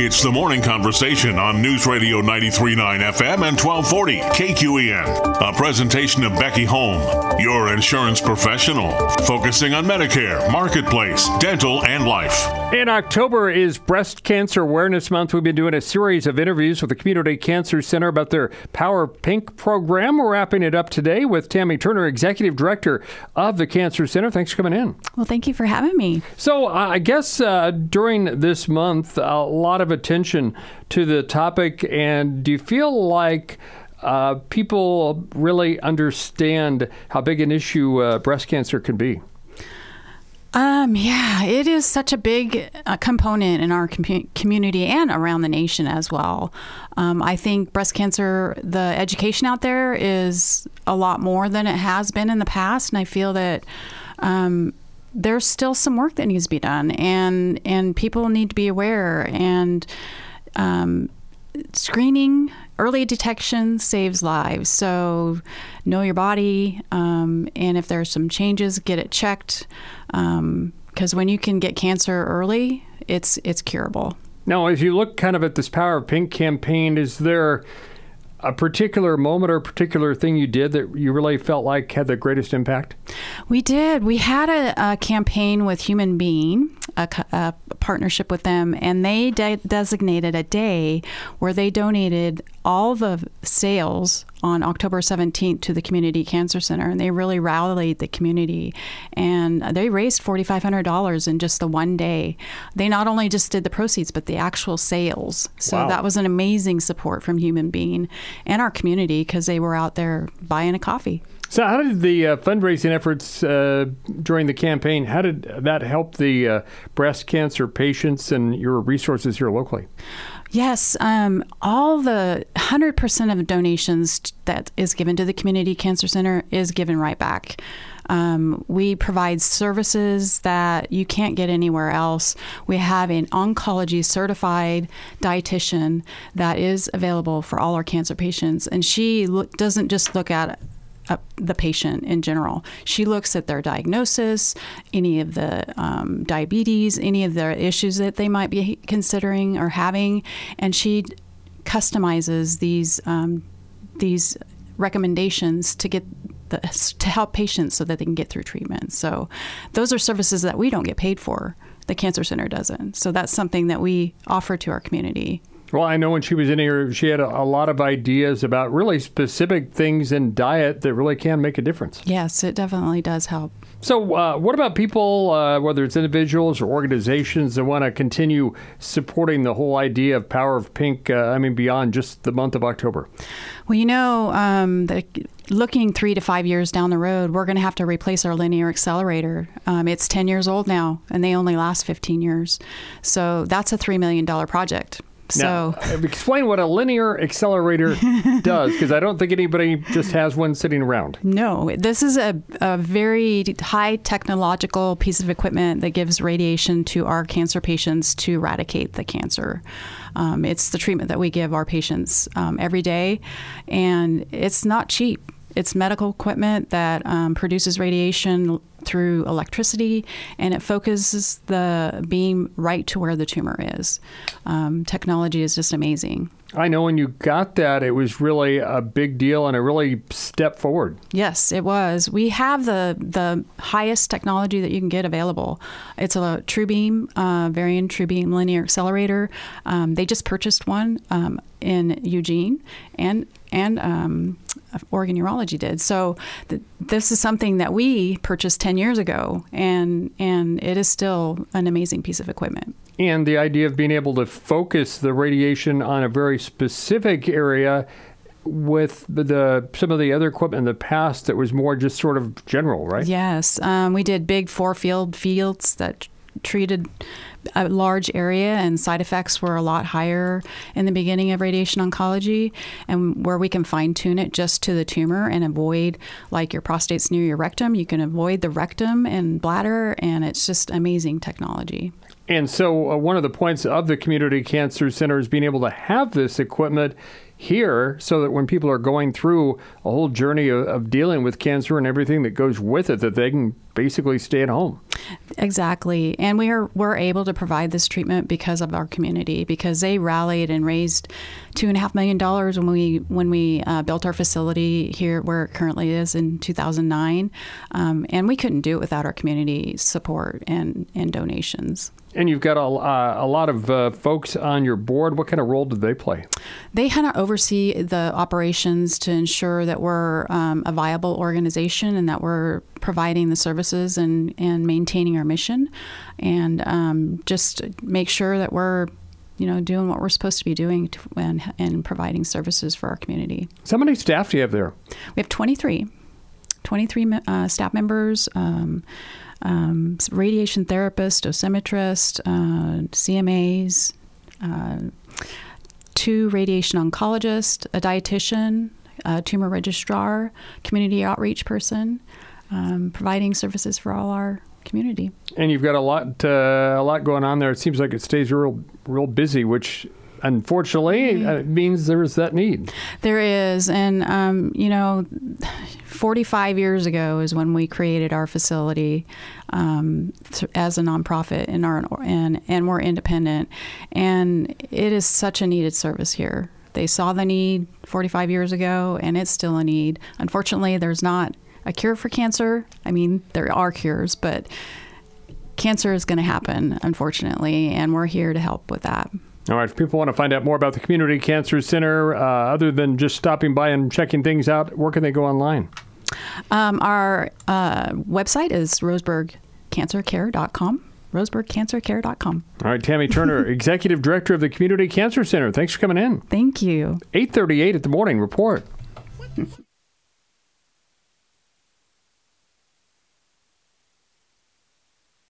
It's the morning conversation on News Radio 93.9 FM and 1240 KQEN. A presentation of Becky Home, your insurance professional, focusing on Medicare, Marketplace, dental, and life. In October is Breast Cancer Awareness Month. We've been doing a series of interviews with the Community Cancer Center about their Power Pink program. We're wrapping it up today with Tammy Turner, Executive Director of the Cancer Center. Thanks for coming in. Well, thank you for having me. So I guess during this month, a lot of attention to the topic. And do you feel like people really understand how big an issue breast cancer can be? Yeah, it is such a big component in our community and around the nation as well. I think breast cancer, the education out there is a lot more than it has been in the past. And I feel that there's still some work that needs to be done, and people need to be aware. And screening, early detection saves lives. So know your body, and if there's some changes, get it checked. Because when you can get cancer early, it's curable. Now, as you look kind of at this Power of Pink campaign, is there a particular moment or a particular thing you did that you really felt like had the greatest impact? We did. We had a campaign with Human Being, a partnership with them, and they designated a day where they donated all the sales on October 17th to the Community Cancer Center, and they really rallied the community, and they raised $4,500 in just the one day. They not only just did the proceeds, but the actual sales. So Wow. That was an amazing support from Human Being and our community, because they were out there buying a coffee. So how did the fundraising efforts during the campaign, how did that help the breast cancer patients and your resources here locally? Yes, all the 100% of donations that is given to the Community Cancer Center is given right back. We provide services that you can't get anywhere else. We have an oncology certified dietitian that is available for all our cancer patients, and she doesn't just look at the patient in general. She looks at their diagnosis, any of the diabetes, any of the issues that they might be considering or having, and she customizes these recommendations to get to help patients so that they can get through treatment. So those are services that we don't get paid for. The Cancer Center doesn't. So that's something that we offer to our community. Well, I know when she was in here, she had a lot of ideas about really specific things in diet that really can make a difference. Yes, it definitely does help. So what about people, whether it's individuals or organizations that want to continue supporting the whole idea of Power of Pink, beyond just the month of October? Well, looking 3 to 5 years down the road, we're going to have to replace our linear accelerator. It's 10 years old now, and they only last 15 years. So that's a $3 million project. Now, explain what a linear accelerator does, because I don't think anybody just has one sitting around. No, this is a very high technological piece of equipment that gives radiation to our cancer patients to eradicate the cancer. It's the treatment that we give our patients every day, and it's not cheap. It's medical equipment that produces radiation through electricity, and it focuses the beam right to where the tumor is. Technology is just amazing. I know when you got that, it was really a big deal and a really step forward. Yes, it was. We have the highest technology that you can get available. It's a TrueBeam, Varian TrueBeam linear accelerator. They just purchased one in Eugene, and Oregon Urology did. So this is something that we purchased 10 years ago, and it is still an amazing piece of equipment. And the idea of being able to focus the radiation on a very specific area with some of the other equipment in the past that was more just sort of general, right? Yes. We did big 4-field fields that treated a large area, and side effects were a lot higher in the beginning of radiation oncology, and where we can fine tune it just to the tumor and avoid, like your prostate's near your rectum, you can avoid the rectum and bladder, and it's just amazing technology. And so one of the points of the Community Cancer Center is being able to have this equipment here so that when people are going through a whole journey of dealing with cancer and everything that goes with it, that they can basically stay at home. Exactly. And we're able to provide this treatment because of our community, because they rallied and raised $2.5 million when we built our facility here where it currently is in 2009. And we couldn't do it without our community support and donations. And you've got a lot of folks on your board. What kind of role do they play? They kind of oversee the operations to ensure that we're a viable organization and that we're providing the services and maintaining our mission, and just make sure that we're doing what we're supposed to be doing and providing services for our community. So how many staff do you have there? We have 23 staff members. Radiation therapist, dosimetrist, CMAs, 2 radiation oncologists, a dietitian, a tumor registrar, community outreach person, providing services for all our community. And you've got a lot going on there. It seems like it stays real busy, which unfortunately means there's that need. There is, and 45 years ago is when we created our facility as a nonprofit, and we're independent, and it is such a needed service here. They saw the need 45 years ago, and it's still a need. Unfortunately, there's not a cure for cancer. I mean, there are cures, but cancer is going to happen, unfortunately, and we're here to help with that. All right, if people want to find out more about the Community Cancer Center, other than just stopping by and checking things out, where can they go online? Our website is roseburgcancercare.com. roseburgcancercare.com. All right, Tammy Turner, Executive Director of the Community Cancer Center. Thanks for coming in. Thank you. 8:38 at the morning report.